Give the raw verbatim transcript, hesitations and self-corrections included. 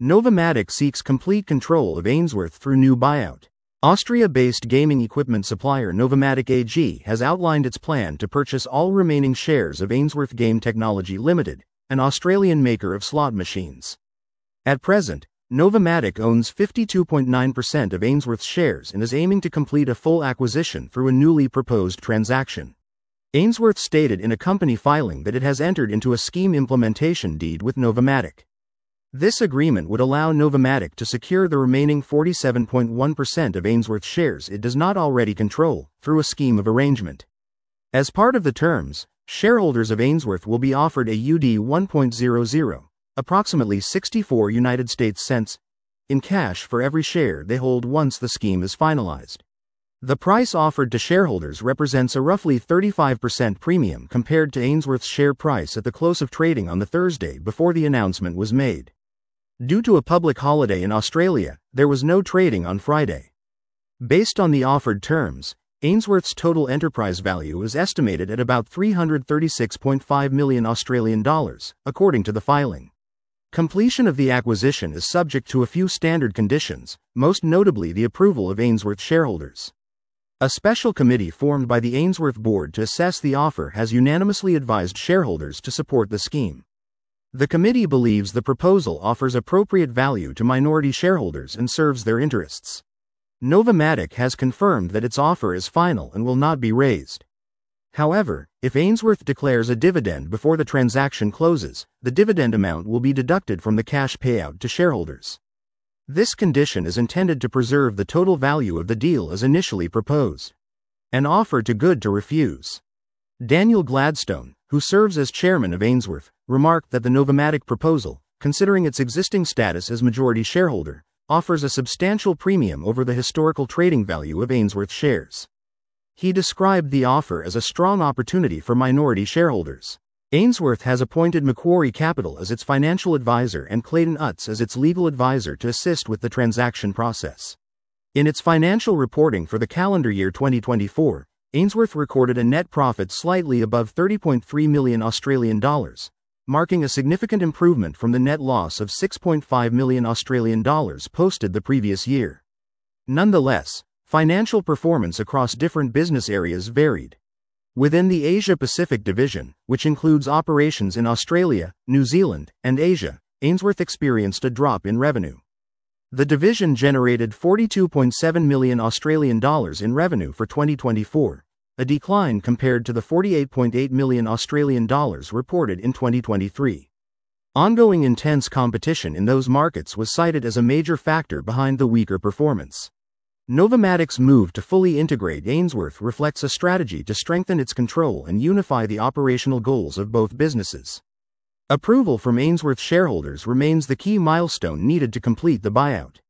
Novomatic seeks complete control of Ainsworth through new buyout. Austria-based gaming equipment supplier Novomatic A G has outlined its plan to purchase all remaining shares of Ainsworth Game Technology Limited, an Australian maker of slot machines. At present, Novomatic owns fifty-two point nine percent of Ainsworth's shares and is aiming to complete a full acquisition through a newly proposed transaction. Ainsworth stated in a company filing that it has entered into a scheme implementation deed with Novomatic. This agreement would allow Novomatic to secure the remaining forty-seven point one percent of Ainsworth shares it does not already control, through a scheme of arrangement. As part of the terms, shareholders of Ainsworth will be offered a U D one point zero zero, approximately sixty-four United States cents, in cash for every share they hold once the scheme is finalized. The price offered to shareholders represents a roughly thirty-five percent premium compared to Ainsworth's share price at the close of trading on the Thursday before the announcement was made. Due to a public holiday in Australia, there was no trading on Friday. Based on the offered terms, Ainsworth's total enterprise value is estimated at about three hundred thirty-six point five million Australian dollars, according to the filing. Completion of the acquisition is subject to a few standard conditions, most notably the approval of Ainsworth shareholders. A special committee formed by the Ainsworth board to assess the offer has unanimously advised shareholders to support the scheme. The committee believes the proposal offers appropriate value to minority shareholders and serves their interests. Novomatic has confirmed that its offer is final and will not be raised. However, if Ainsworth declares a dividend before the transaction closes, the dividend amount will be deducted from the cash payout to shareholders. This condition is intended to preserve the total value of the deal as initially proposed. An offer too good to refuse. Daniel Gladstone, who serves as chairman of Ainsworth, remarked that the Novomatic proposal, considering its existing status as majority shareholder, offers a substantial premium over the historical trading value of Ainsworth shares. He described the offer as a strong opportunity for minority shareholders. Ainsworth has appointed Macquarie Capital as its financial advisor and Clayton Utz as its legal advisor to assist with the transaction process. In its financial reporting for the calendar year twenty twenty-four, Ainsworth recorded a net profit slightly above thirty point three million Australian dollars, marking a significant improvement from the net loss of six point five million Australian dollars posted the previous year. Nonetheless, financial performance across different business areas varied. Within the Asia-Pacific division, which includes operations in Australia, New Zealand, and Asia, Ainsworth experienced a drop in revenue. The division generated forty-two point seven million Australian dollars in revenue for twenty twenty-four, a decline compared to the forty-eight point eight million Australian dollars reported in twenty twenty-three. Ongoing intense competition in those markets was cited as a major factor behind the weaker performance. Novomatic's move to fully integrate Ainsworth reflects a strategy to strengthen its control and unify the operational goals of both businesses. Approval from Ainsworth shareholders remains the key milestone needed to complete the buyout.